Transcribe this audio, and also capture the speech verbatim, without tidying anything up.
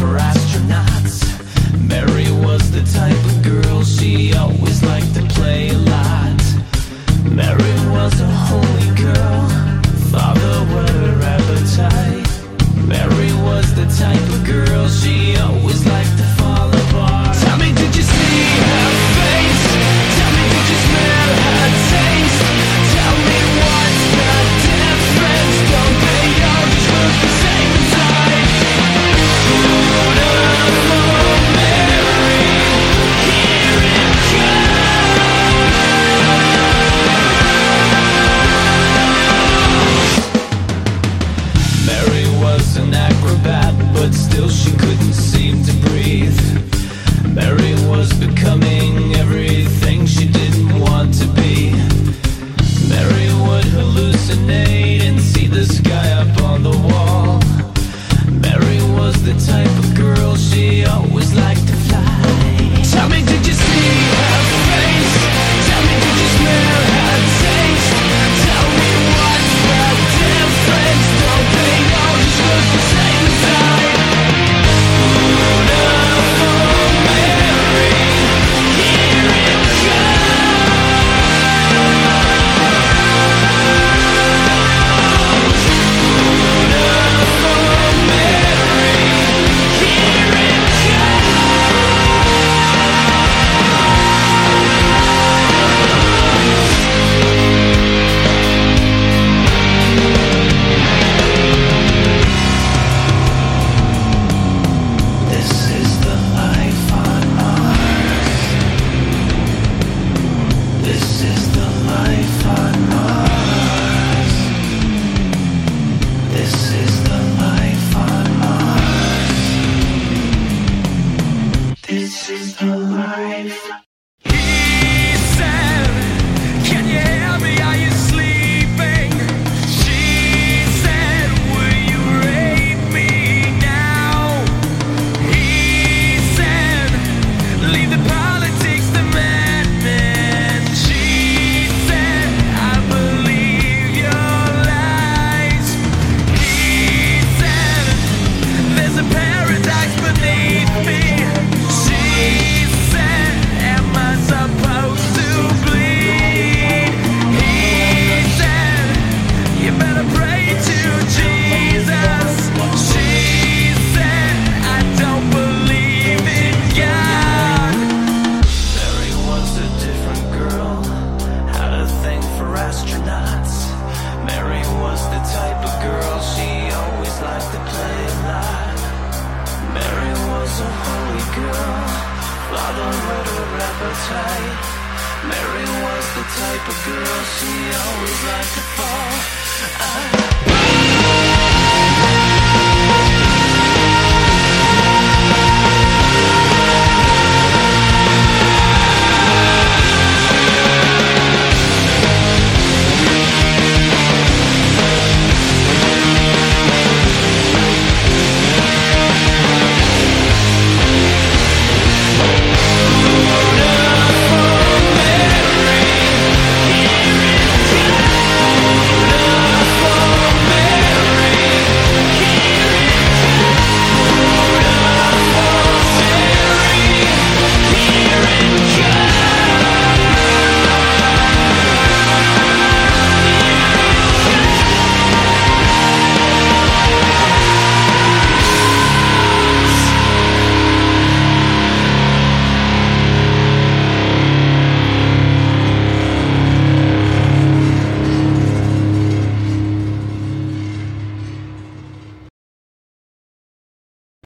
for astronauts. Mary was the type of girl, she always liked to play a lot. Mary was a holy girl, father were her appetite. Mary was the type of girl, she always liked to fall apart. Tell me, did you see her face? Tell me, did you smell her taste? Tell me, what's the difference? Don't they all just look the same inside? Beautiful Mary, here it comes. Mary was an acrobat, but still she couldn't seem to breathe. Mary was becoming everything she didn't want to be. Mary would hallucinate and see the sky up on the wall. Mary was the type of girl, she always liked to fly. Tell me, did you see her face? Tell me, did you smell her taste? Tell me, what's the difference? Don't they all just look the same inside? Beautiful Mary, here it comes. Beautiful Mary, here it This is the life on Mars. This is the life on Mars. This is the life on Mars. This is the life. He said, can you hear me? Are you sleeping? She said, will you rape me now? He said, leave the politics to madmen. She said, I believe your lies. He said, there's a paradise beneath me. She said, am I supposed to bleed? He said, you better pray to Jesus. She said, I don't believe in God. Mary was a different girl, had a thing for astronauts. Mary was the type of girl, she always liked to play a lot. Mary was a holy girl, father read her appetite. Mary was the type of girl, she always liked to fall. I